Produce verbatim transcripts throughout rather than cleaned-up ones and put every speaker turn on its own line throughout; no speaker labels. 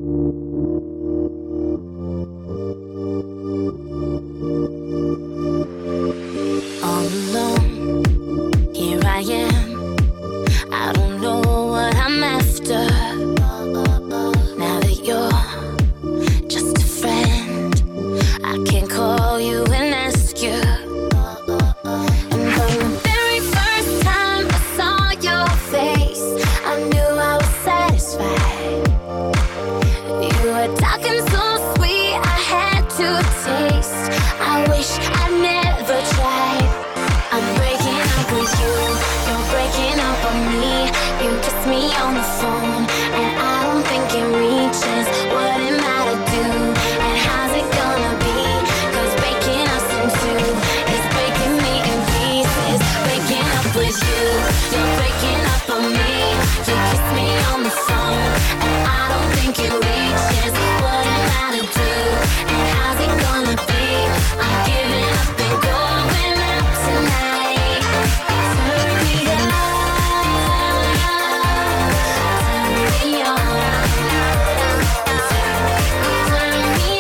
All alone, here I am. I don't know what I'm after. Now that you're just a friend, I can call you and ask you. And from the very first time I saw your face, I knew I was satisfied. You were talking so sweet, I had to taste. I wish I'd never tried. I'm breaking up with you, you're breaking up on me. You kiss me on the phone, and I don't think it reaches. What am I to do, and how's it gonna be? Cause breaking us in two is breaking me in pieces. Breaking up with you, you're breaking up on me. You kiss me on the phone, and I don't think it reaches. What am I to do, and how's it gonna be? I'm giving up and going out tonight. Turn me on, turn me on, turn me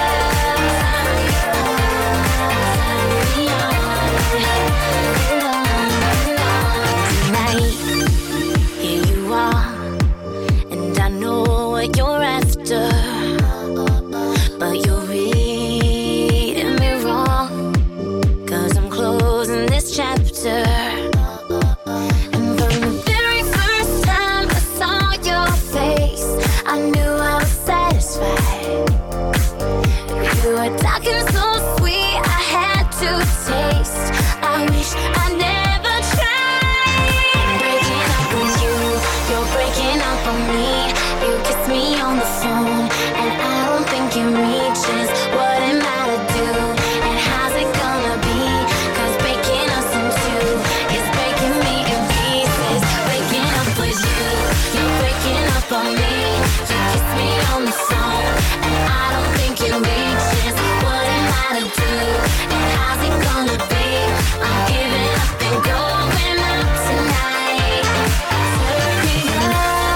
on. Tonight, here you are, and I know what you're after, but you're reading me wrong, cause I'm closing this chapter. And from the very first time I saw your face, I knew I was satisfied. You were talking so sweet, I had to taste. I wish I never tried. I'm breaking up with you, you're breaking up on me. You kiss me on the phone, and I don't think it reaches. What am I to do, and how's it gonna be? Cause breaking us in two is breaking me in pieces. Breaking up with you, you're breaking up on me. You kiss me on the phone, and I don't think it reaches. What am I to do, and how's it gonna be? I'm giving up and going out tonight. Turn me on,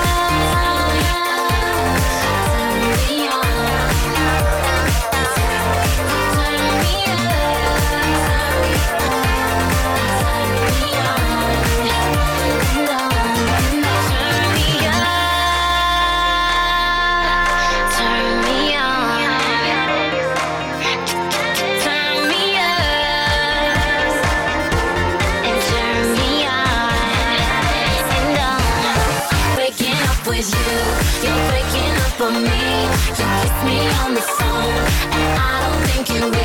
turn me on, turn me with you, you're breaking up on me. You kiss me on the phone, and I don't think you will.